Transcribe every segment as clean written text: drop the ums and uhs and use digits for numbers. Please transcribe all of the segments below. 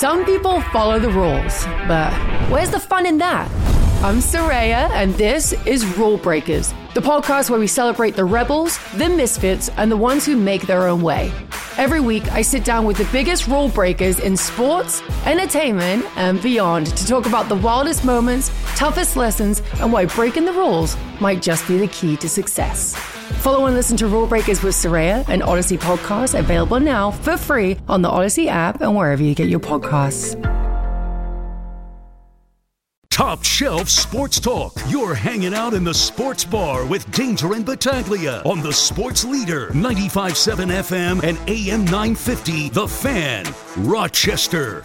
Some people follow the rules, but where's the fun in that? I'm Soraya, and this is Rule Breakers, the podcast where we celebrate the rebels, the misfits, and the ones who make their own way. Every week, I sit down with the biggest rule breakers in sports, entertainment, and beyond to talk about the wildest moments, toughest lessons, and why breaking the rules might just be the key to success. Follow and listen to Rule Breakers with Soraya, an Odyssey podcast available now for free on the Odyssey app and wherever you get your podcasts. Top Shelf Sports Talk. You're hanging out in the sports bar with Danger and Battaglia on the Sports Leader, 95.7 FM and AM 950, The Fan, Rochester.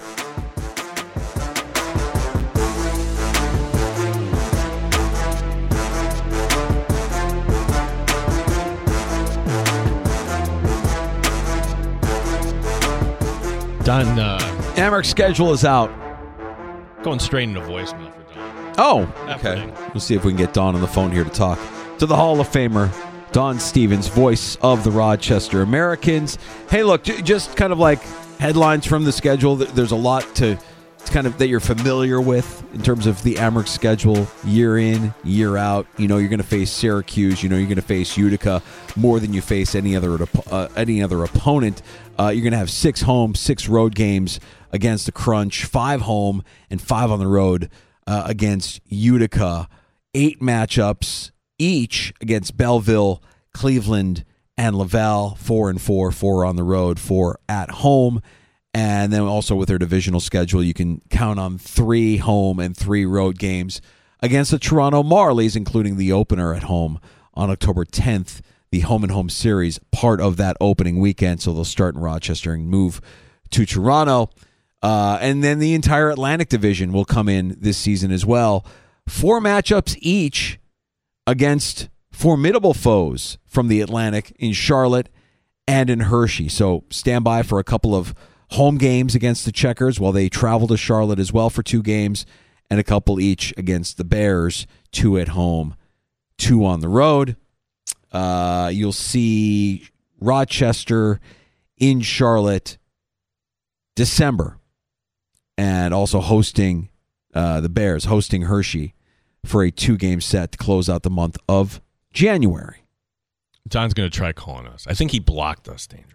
Don, Amer's schedule is out. Going straight into voicemail for Don. Oh, okay. Happening. We'll see if we can get Don on the phone here to talk to the Hall of Famer, Don Stevens, voice of the Rochester Americans. Hey, look, just kind of like headlines from the schedule. There's a lot to kind of that you're familiar with in terms of the Amer's schedule year in, year out. You know, you're going to face Syracuse. You know, you're going to face Utica more than you face any other opponent. You're going to have 6 home, 6 road games against the Crunch, 5 home and 5 on the road against Utica. 8 matchups each against Belleville, Cleveland, and Laval. 4 and 4, 4 on the road, 4 at home. And then also with their divisional schedule, you can count on 3 home and 3 road games against the Toronto Marlies, including the opener at home on October 10th. The home and home series, part of that opening weekend. So they'll start in Rochester and move to Toronto. And then the entire Atlantic Division will come in this season as well. 4 matchups each against formidable foes from the Atlantic in Charlotte and in Hershey. So stand by for a couple of home games against the Checkers while they travel to Charlotte as well for 2 games, and a couple each against the Bears, 2 at home, 2 on the road. You'll see Rochester in Charlotte December, and also hosting the Bears, hosting Hershey for a 2-game set to close out the month of January. Don's going to try calling us. I think he blocked us, Danger.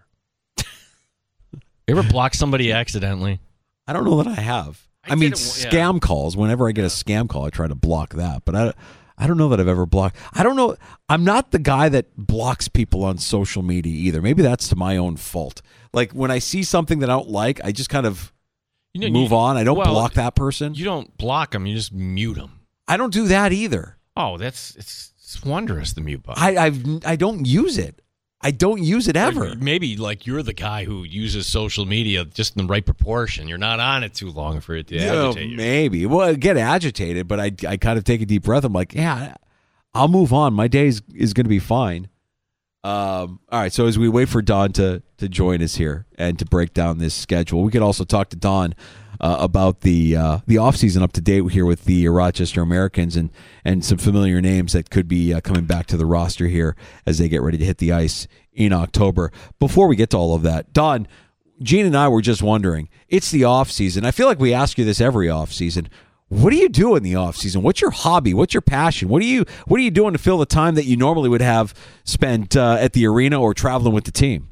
You ever block somebody accidentally? I don't know that I have. I mean, scam calls. Whenever I get a scam call, I try to block that. But I don't know that I've ever blocked. I don't know. I'm not the guy that blocks people on social media either. Maybe that's to my own fault. Like when I see something that I don't like, I just kind of move on. I don't block that person. You don't block them. You just mute them. I don't do that either. Oh, it's wondrous, the mute button. I don't use it. I don't use it ever. Maybe like you're the guy who uses social media just in the right proportion. You're not on it too long for it to agitate you. Maybe. Well, I get agitated, but I kind of take a deep breath. I'm like, yeah, I'll move on. My day is going to be fine. All right, so as we wait for Don to join us here and to break down this schedule, we could also talk to Don about the offseason up to date here with the Rochester Americans and some familiar names that could be coming back to the roster here as they get ready to hit the ice in October. Before we get to all of that, Don, Gene and I were just wondering, it's the offseason. I feel like we ask you this every offseason. What do you do in the offseason? What's your hobby? What's your passion? What are you doing to fill the time that you normally would have spent at the arena or traveling with the team?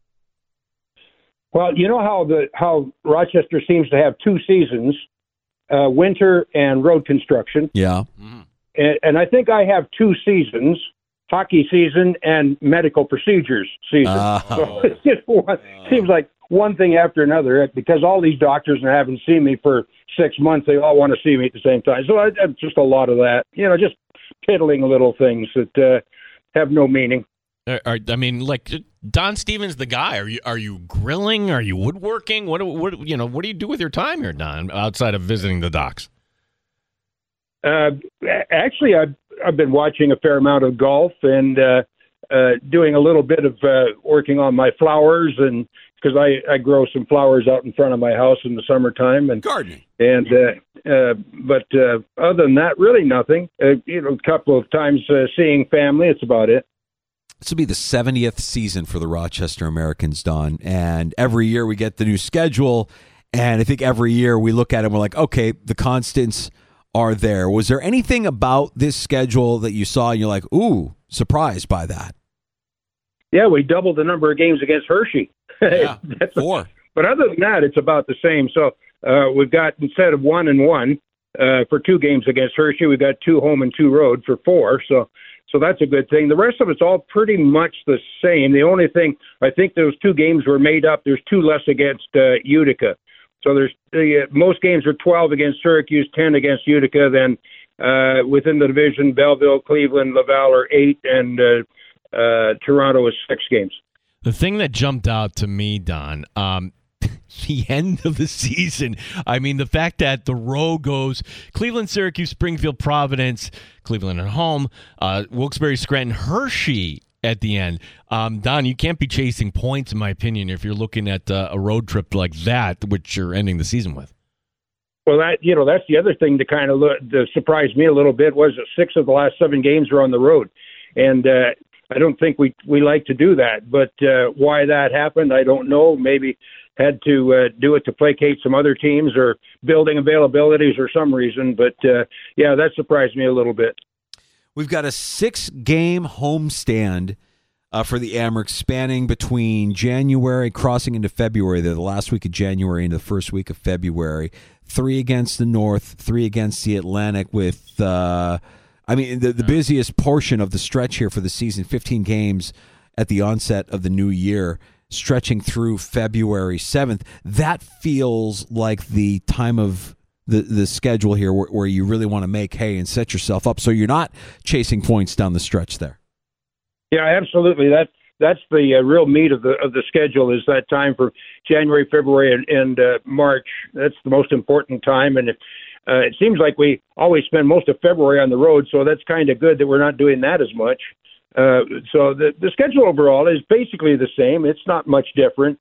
Well, you know how Rochester seems to have 2 seasons, winter and road construction. Yeah. And I think I have 2 seasons, hockey season and medical procedures season. So it's just seems like one thing after another, because all these doctors haven't seen me for 6 months. They all want to see me at the same time. So just a lot of that, just piddling little things that have no meaning. I mean, like Don Stevens, the guy. Are you grilling? Are you woodworking? What do you do with your time here, Don, outside of visiting the docks? Actually, I've been watching a fair amount of golf and doing a little bit of working on my flowers, and because I grow some flowers out in front of my house in the summertime and gardening. And but other than that, really nothing. A couple of times seeing family. It's about it. This will be the 70th season for the Rochester Americans, Don, and every year we get the new schedule, And I think every year we look at it and we're like, okay, the constants are there. Was there anything about this schedule that you saw and you're like, ooh, surprised by that? Yeah, we doubled the number of games against Hershey. Yeah, 4. But other than that, it's about the same. So we've got, instead of 1 and 1 for 2 games against Hershey, we've got 2 home and 2 road for 4. So that's a good thing. The rest of it's all pretty much the same. The only thing, I think those 2 games were made up. There's 2 less against Utica. So there's most games are 12 against Syracuse, 10 against Utica. Then within the division, Belleville, Cleveland, Laval are 8, and Toronto is 6 games. The thing that jumped out to me, Don, the end of the season. I mean, the fact that the row goes Cleveland, Syracuse, Springfield, Providence, Cleveland at home, Wilkes-Barre, Scranton, Hershey at the end. Don, you can't be chasing points, in my opinion, if you're looking at a road trip like that, which you're ending the season with. Well, that's the other thing to kind of surprise me a little bit was that 6 of the last 7 games were on the road. And I don't think we like to do that. But why that happened, I don't know. Maybe had to do it to placate some other teams or building availabilities or some reason. But, yeah, that surprised me a little bit. We've got a 6-game homestand for the Amerks spanning between January, crossing into February. They're the last week of January into the first week of February. 3 against the North, 3 against the Atlantic with, the busiest portion of the stretch here for the season, 15 games at the onset of the new year, stretching through February 7th. That feels like the time of the schedule here where you really want to make hay and set yourself up so you're not chasing points down the stretch there. Yeah, absolutely. That's the real meat of the schedule is that time for January, February, and March. That's the most important time, and it seems like we always spend most of February on the road, so that's kind of good that we're not doing that as much. So the schedule overall is basically the same. It's not much different.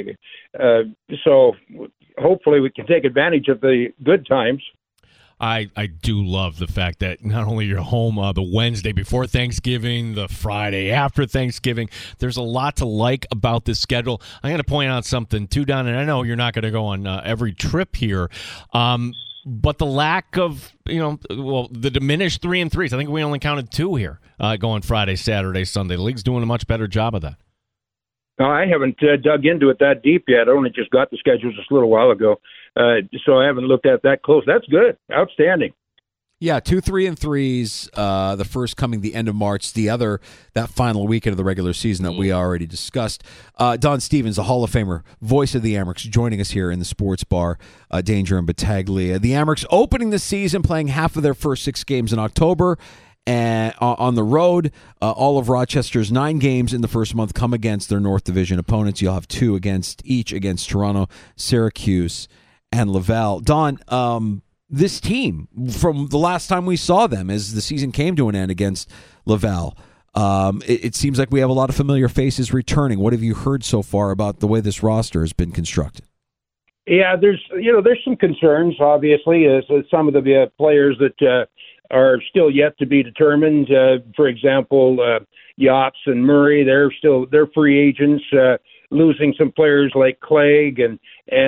So hopefully we can take advantage of the good times. I do love the fact that not only you're home the Wednesday before Thanksgiving, the Friday after Thanksgiving, there's a lot to like about this schedule. I'm going to point out something too, Don, and I know you're not going to go on every trip here, but the lack of, the diminished 3-3s. I think we only counted 2 here going Friday, Saturday, Sunday. The league's doing a much better job of that. No, I haven't dug into it that deep yet. I only just got the schedule just a little while ago, so I haven't looked at that close. That's good. Outstanding. Yeah, 2 3-3s, the first coming the end of March, the other that final weekend of the regular season that we already discussed. Don Stevens, a Hall of Famer, voice of the Amerks, joining us here in the sports bar, Danger and Battaglia. The Amerks opening the season, playing half of their first 6 games in October. And on the road, all of Rochester's 9 games in the first month come against their North Division opponents. You'll have 2 against Toronto, Syracuse, and Laval. Don, this team, from the last time we saw them as the season came to an end against Laval, it seems like we have a lot of familiar faces returning. What have you heard so far about the way this roster has been constructed? Yeah, there's some concerns, obviously, as some of the players that are still yet to be determined. For example, Yops and Murray, they're free agents. Losing some players like Clegg and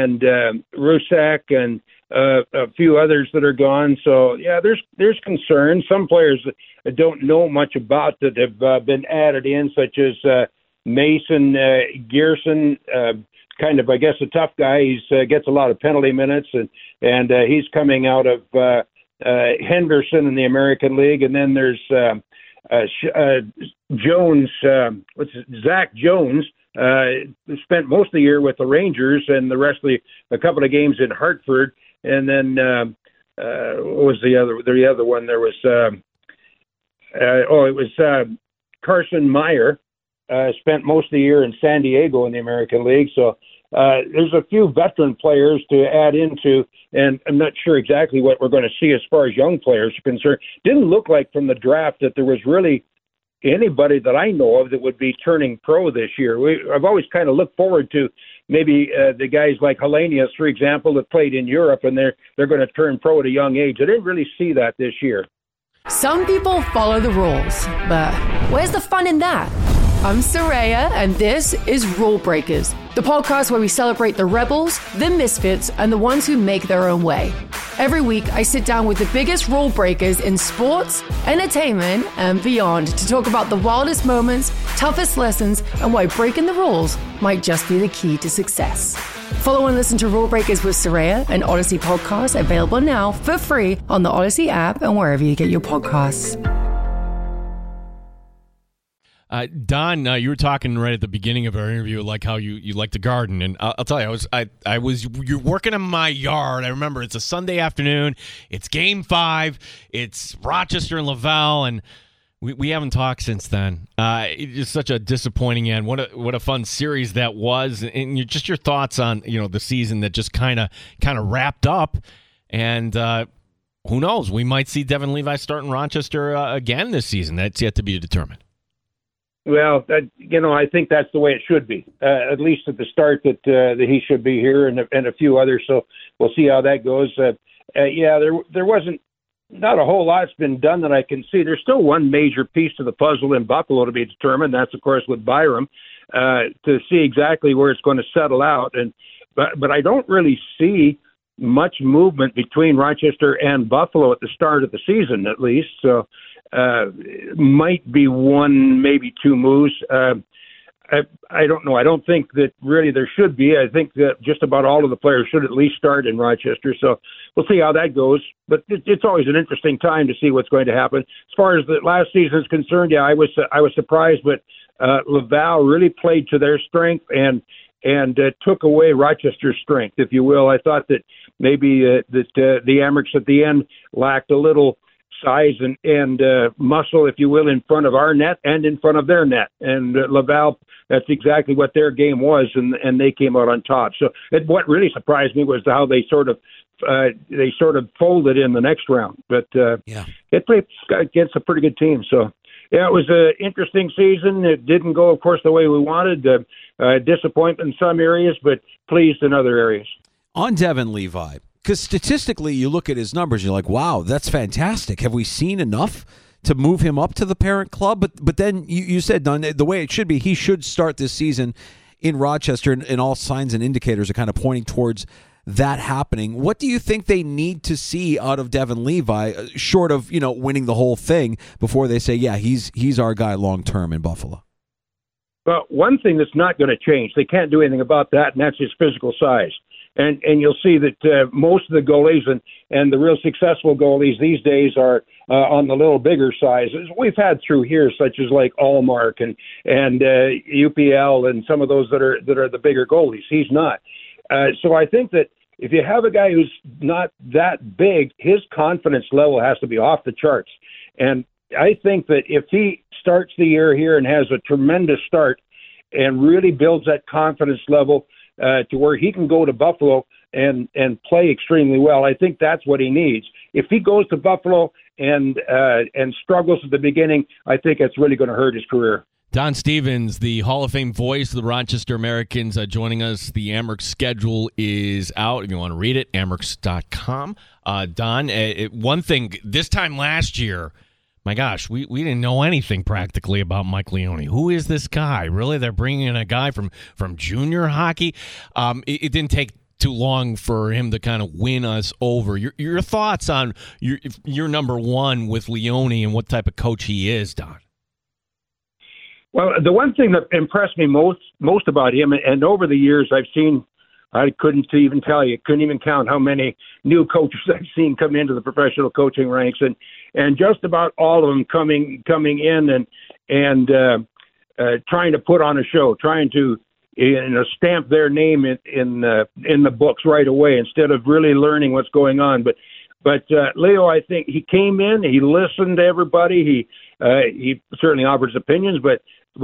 Rusak and a few others that are gone. So yeah, there's concern. Some players I don't know much about that have been added in, such as Mason Gearson. Kind of, I guess, a tough guy. He gets a lot of penalty minutes, and he's coming out of Henderson in the American League. And then there's Jones, Zach Jones, spent most of the year with the Rangers and the rest of a couple of games in Hartford. And then what was the other one? There was it was Carson Meyer. Spent most of the year in San Diego in the American League. So there's a few veteran players to add into, and I'm not sure exactly what we're going to see as far as young players are concerned. Didn't look like from the draft that there was really anybody that I know of that would be turning pro this year. I've always kind of looked forward to maybe the guys like Hellenius, for example, that played in Europe, and they're going to turn pro at a young age. I didn't really see that this year. Some people follow the rules, but where's the fun in that? I'm Soraya, and this is Rule Breakers, the podcast where we celebrate the rebels, the misfits, and the ones who make their own way. Every week, I sit down with the biggest rule breakers in sports, entertainment, and beyond to talk about the wildest moments, toughest lessons, and why breaking the rules might just be the key to success. Follow and listen to Rule Breakers with Soraya, an Odyssey podcast available now for free on the Odyssey app and wherever you get your podcasts. Don, you were talking right at the beginning of our interview, like how you like to garden, and I'll tell you, you're working in my yard. I remember it's a Sunday afternoon. It's Game 5. It's Rochester and Laval, and we haven't talked since then. It's just such a disappointing end. What a fun series that was, and just your thoughts on the season that just kind of wrapped up, and who knows? We might see Devin Levi starting Rochester again this season. That's yet to be determined. Well, I think that's the way it should be, at least at the start that he should be here and a few others. So we'll see how that goes. There wasn't not a whole lot's been done that I can see. There's still one major piece to the puzzle in Buffalo to be determined. That's, of course, with Byram to see exactly where it's going to settle out. But I don't really see much movement between Rochester and Buffalo at the start of the season, at least. So might be one, maybe two moves. I don't know. I don't think that really there should be. I think that just about all of the players should at least start in Rochester. So we'll see how that goes. But it's always an interesting time to see what's going to happen. As far as the last season is concerned, I was surprised, but Laval really played to their strength and took away Rochester's strength, if you will. I thought that maybe the Amerks at the end lacked a little size and muscle, if you will, in front of our net and in front of their net. And Laval, that's exactly what their game was, and they came out on top. So what really surprised me was how they sort of folded in the next round. But it played against a pretty good team. So yeah, it was an interesting season. It didn't go, of course, the way we wanted. Disappointment in some areas, but pleased in other areas. On Devin Levi, because statistically you look at his numbers, you're like, wow, that's fantastic. Have we seen enough to move him up to the parent club? But then you said, Don, the way it should be, he should start this season in Rochester, and all signs and indicators are kind of pointing towards that happening. What do you think they need to see out of Devin Levi, short of winning the whole thing, before they say, yeah, he's our guy long term in Buffalo? Well, one thing that's not going to change, they can't do anything about that, and that's his physical size. And you'll see that most of the goalies and the real successful goalies these days are on the little bigger sizes. We've had through here, such as like Allmark and UPL and some of those that are the bigger goalies. He's not. So I think that if you have a guy who's not that big, his confidence level has to be off the charts. And I think that if he starts the year here and has a tremendous start and really builds that confidence level to where he can go to Buffalo and play extremely well, I think that's what he needs. If he goes to Buffalo and struggles at the beginning, I think it's really going to hurt his career. Don Stevens, the Hall of Fame voice of the Rochester Americans, joining us. The Amerks schedule is out. If you want to read it, amerks.com. Don, one thing, this time last year, my gosh, we didn't know anything practically about Mike Leone. Who is this guy? Really? They're bringing in a guy from junior hockey? It didn't take too long for him to kind of win us over. Your thoughts on your number one with Leone and what type of coach he is, Don? Well, the one thing that impressed me most about him, and over the years I've seen, I couldn't even tell you, couldn't even count how many new coaches I've seen come into the professional coaching ranks, and just about all of them coming in and trying to put on a show, trying to stamp their name in the books right away instead of really learning what's going on. But Leo, I think he came in, he listened to everybody, he certainly offered his opinions, but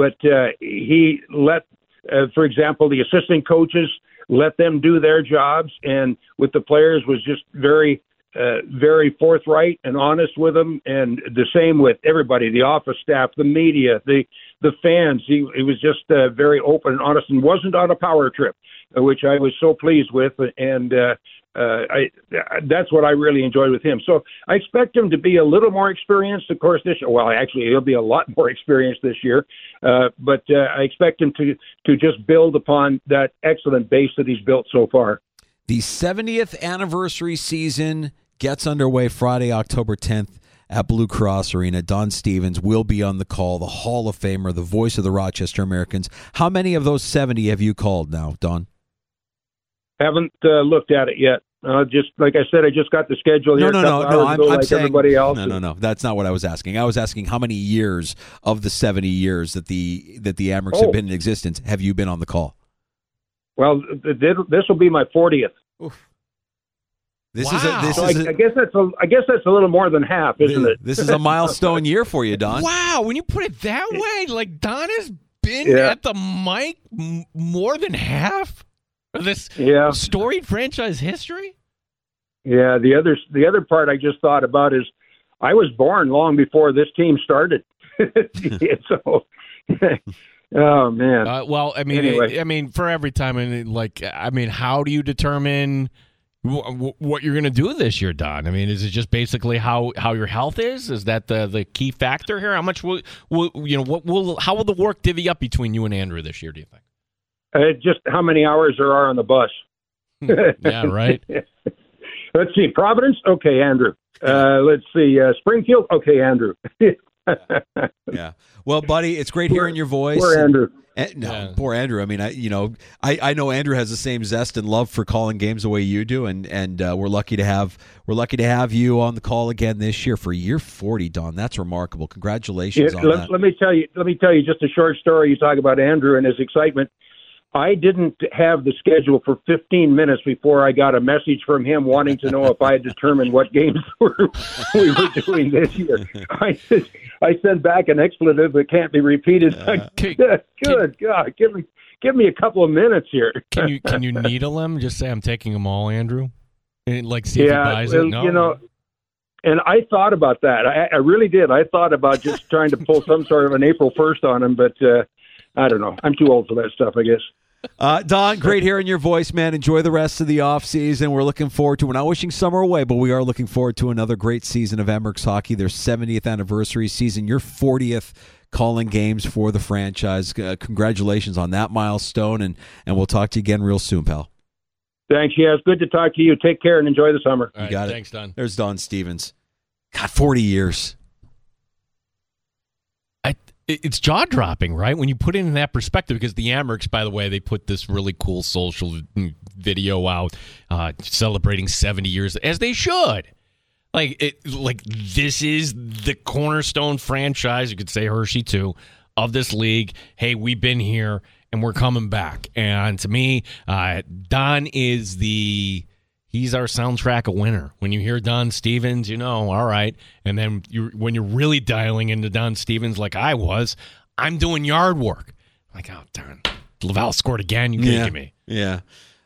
he let, for example, the assistant coaches let them do their jobs, and with the players was just very forthright and honest with them, and the same with everybody, the office staff, the media, the fans. He was just very open and honest, and wasn't on a power trip, which I was so pleased with, and That's what I really enjoyed with him. So I expect him to be a little more experienced, of course, this year. Well, actually, he'll be a lot more experienced this year. But I expect him to just build upon that excellent base that he's built so far. The 70th anniversary season gets underway Friday, October 10th at Blue Cross Arena. Don Stevens will be on the call, the Hall of Famer, the voice of the Rochester Americans. How many of those 70 have you called now, Don? Haven't looked at it yet. Just like I said, I just got the schedule here. No. I'm saying everybody else. No. That's not what I was asking. I was asking how many years of the 70 years that the Amerks have been in existence have you been on the call? Well, this will be my 40th. Oof. I guess that's a little more than half, isn't it? This is a milestone year for you, Don. Wow, when you put it that way, like Don has been at the mic more than half of this storied franchise history. Yeah, the other part I just thought about is I was born long before this team started. So, oh man. Well, I mean, anyway. For every time, how do you determine what you're going to do this year, Don? I mean, is it just basically how your health is? Is that the key factor here? How much how will the work divvy up between you and Andrew this year, do you think? Just how many hours there are on the bus. Yeah, right. Let's see. Providence? Okay, Andrew. Let's see. Springfield? Okay, Andrew. Yeah. Well, buddy, it's great hearing your voice. Poor Andrew. Poor Andrew. I mean, I know Andrew has the same zest and love for calling games the way you do, and we're lucky to have you on the call again this year for year 40, Don. That's remarkable. Congratulations on that. Let me tell you just a short story. You talk about Andrew and his excitement. I didn't have the schedule for 15 minutes before I got a message from him wanting to know if I had determined what games we were doing this year. I sent back an expletive that can't be repeated. Good God, give me a couple of minutes here. Can you needle him? Just say I'm taking them all, Andrew. And see if he buys it. No. And I thought about that. I really did. I thought about just trying to pull some sort of an April 1st on him, but I don't know. I'm too old for that stuff, I guess. Don, great hearing your voice, man. Enjoy the rest of the offseason. We're looking forward to, we're not wishing summer away, but we are looking forward to another great season of Amerks hockey, their 70th anniversary season, your 40th calling games for the franchise. Congratulations on that milestone, and we'll talk to you again real soon, pal. Thanks. Yeah, it's good to talk to you. Take care and enjoy the summer. All right, you got it. Thanks, Don. There's Don Stevens. God, 40 years. It's jaw-dropping, right? When you put it in that perspective, because the Amerks, by the way, they put this really cool social video out celebrating 70 years, as they should. This is the cornerstone franchise, you could say Hershey too, of this league. Hey, we've been here, and we're coming back. And to me, Don is he's our soundtrack of winner. When you hear Don Stevens, all right. And then when you're really dialing into Don Stevens like I was, I'm doing yard work. Like, oh, darn. Laval scored again. You kidding me? Yeah.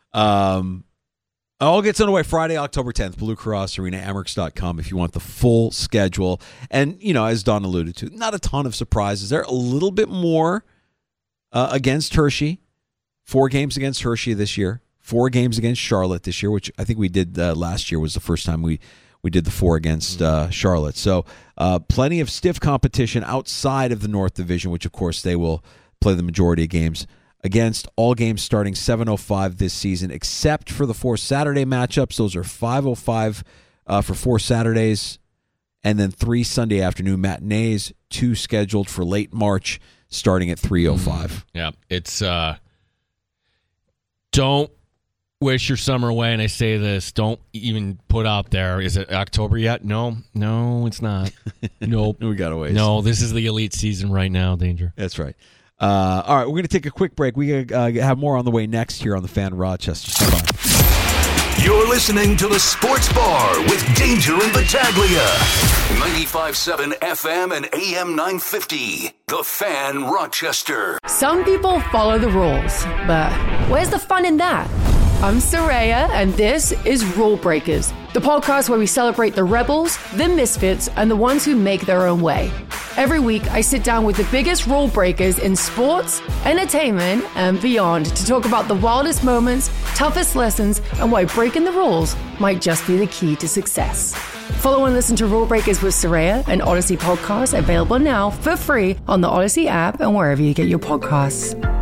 All gets underway Friday, October 10th, Blue Cross Arena, Amerks.com if you want the full schedule. And, as Don alluded to, not a ton of surprises. There are a little bit more against Hershey. 4 games against Hershey this year. 4 games against Charlotte this year, which I think we did last year was the first time we did the 4 against Charlotte. So plenty of stiff competition outside of the North Division, which, of course, they will play the majority of games against. All games starting 7:05 this season, except for the 4 Saturday matchups. Those are 5:05 for 4 Saturdays, and then 3 Sunday afternoon matinees, 2 scheduled for late March, starting at 3:05. Yeah, it's don't wish your summer away, and I say this, don't even put out there, is it October yet? No, it's not. Nope. We got to wait. No, this is the elite season right now, Danger. That's right. All right, we're going to take a quick break. We have more on the way next here on the Fan Rochester. Stand by. You're listening to The Sports Bar with Danger and Battaglia. 95.7 FM and AM 950. The Fan Rochester. Some people follow the rules, but where's the fun in that? I'm Soraya, and this is Rule Breakers, the podcast where we celebrate the rebels, the misfits, and the ones who make their own way. Every week, I sit down with the biggest rule breakers in sports, entertainment, and beyond to talk about the wildest moments, toughest lessons, and why breaking the rules might just be the key to success. Follow and listen to Rule Breakers with Soraya, an Odyssey podcast available now for free on the Odyssey app and wherever you get your podcasts.